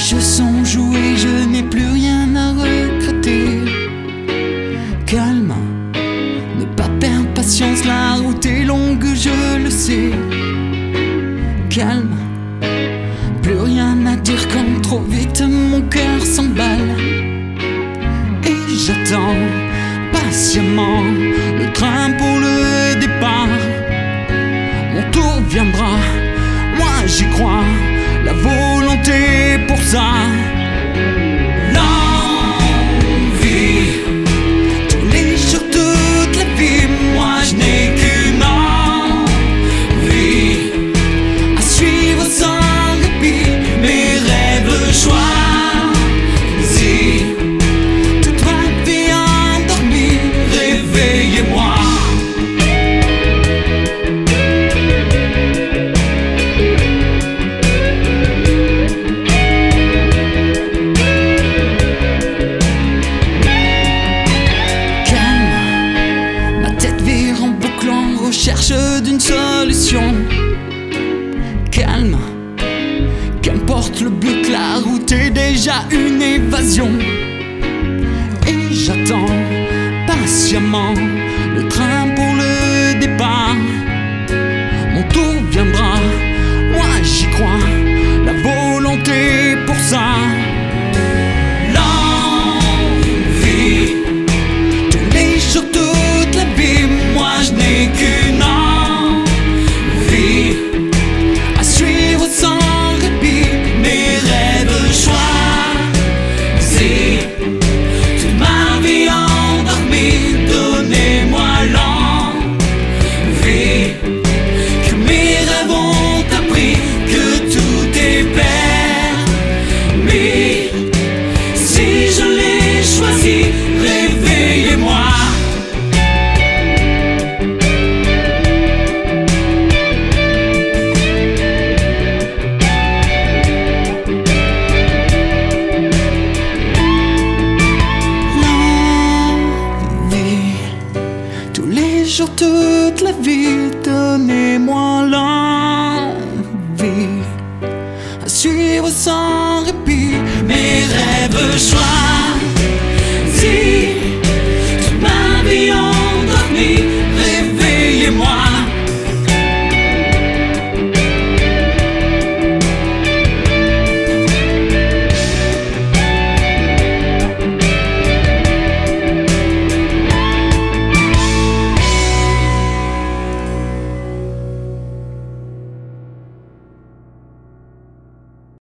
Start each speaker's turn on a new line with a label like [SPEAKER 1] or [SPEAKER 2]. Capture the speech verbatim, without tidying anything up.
[SPEAKER 1] Je sens jouer, je n'ai plus rien à regretter. Calme, ne pas perdre patience, la route est longue, je le sais. Calme, plus rien à dire quand trop vite mon cœur s'emballe. Et j'attends patiemment le train pour le départ. Mon tour viendra, moi j'y crois, la volonté pour ça. L'envie, tous les jours, toute la vie, moi je n'ai qu'une envie, à suivre sans répit mes rêves choisis. Toute ma vie endormie, réveillez-moi. Cherche d'une solution. Calme, qu'importe le but, la route est déjà une évasion. Et j'attends patiemment le train pour le départ. Mon tour viendra, moi j'y crois, la volonté pour ça. L'envie, tous les jours, toute la vie, moi je n'ai qu'une envie, à suivre sans répit mes rêves choisis. Toute ma vie endormie, donnez-moi l'envie que mes rêves ont appris que tout est permis. Si je l'ai choisi, réveillez-moi. Toute la vie, donnez-moi l'envie, à suivre sans répit mes rêves choisis.